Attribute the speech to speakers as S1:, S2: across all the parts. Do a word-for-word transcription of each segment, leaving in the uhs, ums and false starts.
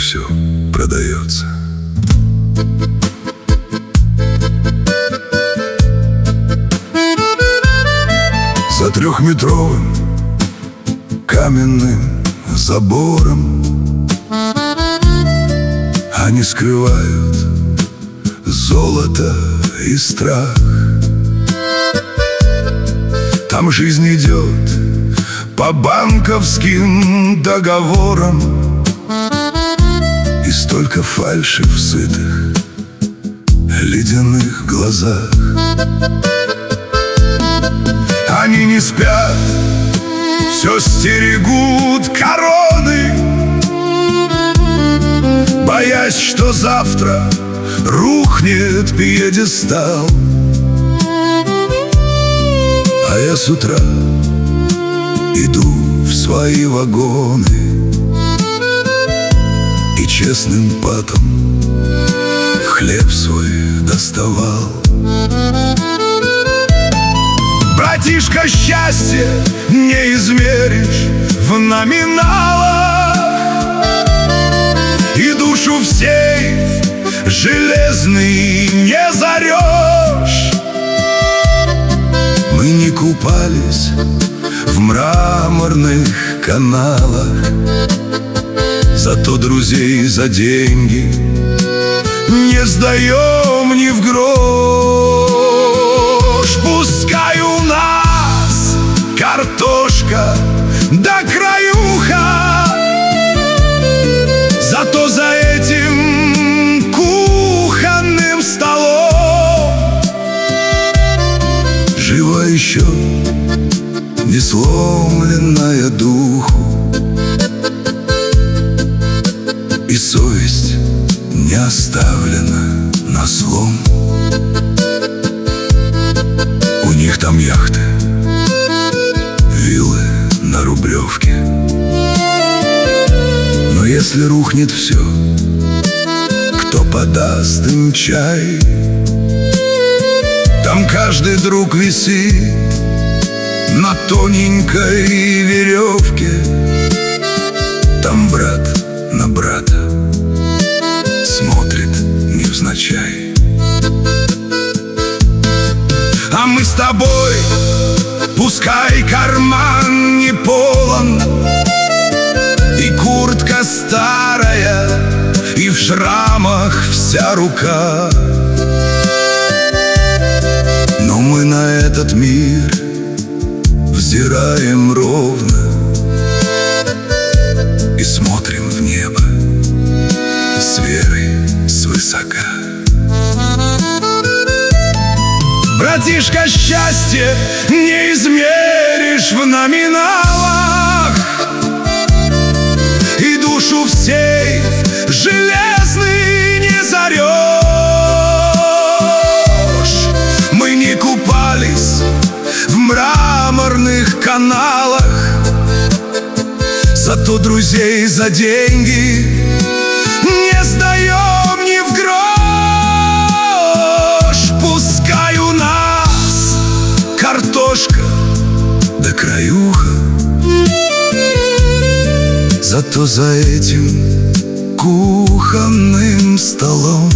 S1: все продается. За трехметровым каменным забором они скрывают золото и страх. Там жизнь идет по банковским договорам, и столько фальши в сытых ледяных глазах. Они не спят, все стерегут короны, боясь, что завтра рухнет пьедестал. А я с утра иду в свои вагоны и честным потом хлеб свой доставал. Братишка, счастье не измеришь в номиналах, и душу в сейф железный не зарешь. Мы не купались в мраморных каналах, зато друзей за деньги не сдаем ни в грош. Пускай у нас картошка да краюха, зато за этим кухонным столом жива еще не сломленная духу, и совесть не оставлена на слом. У них там яхты, виллы на Рублевке, но если рухнет все, кто подаст им чай? Там каждый друг висит на тоненькой веревке, там брат на брата смотрит невзначай. А мы с тобой, пускай карман не полон, и куртка старая, и в шрамах вся рука, но мы на этот мир взираем ровно и смотрим в небо с верой свысока. Братишка, счастье не измеришь в номиналах, и душу в сейф железный не зарешь. Мы не купались в мраморных каналах, зато друзей за деньги не сдаем ни в грош. Пускай у нас картошка да краюха, зато за этим кухонным столом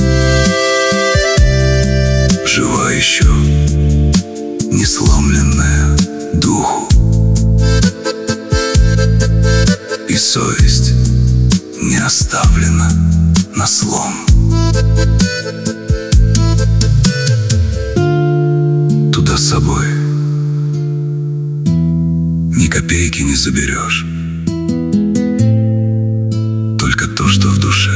S1: жива еще не сломленная духу, и совесть не оставлена на слом. Туда с собой ни копейки не заберешь, только то, что в душе.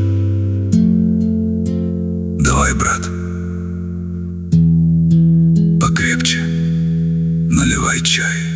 S1: Давай, брат, покрепче наливай чай.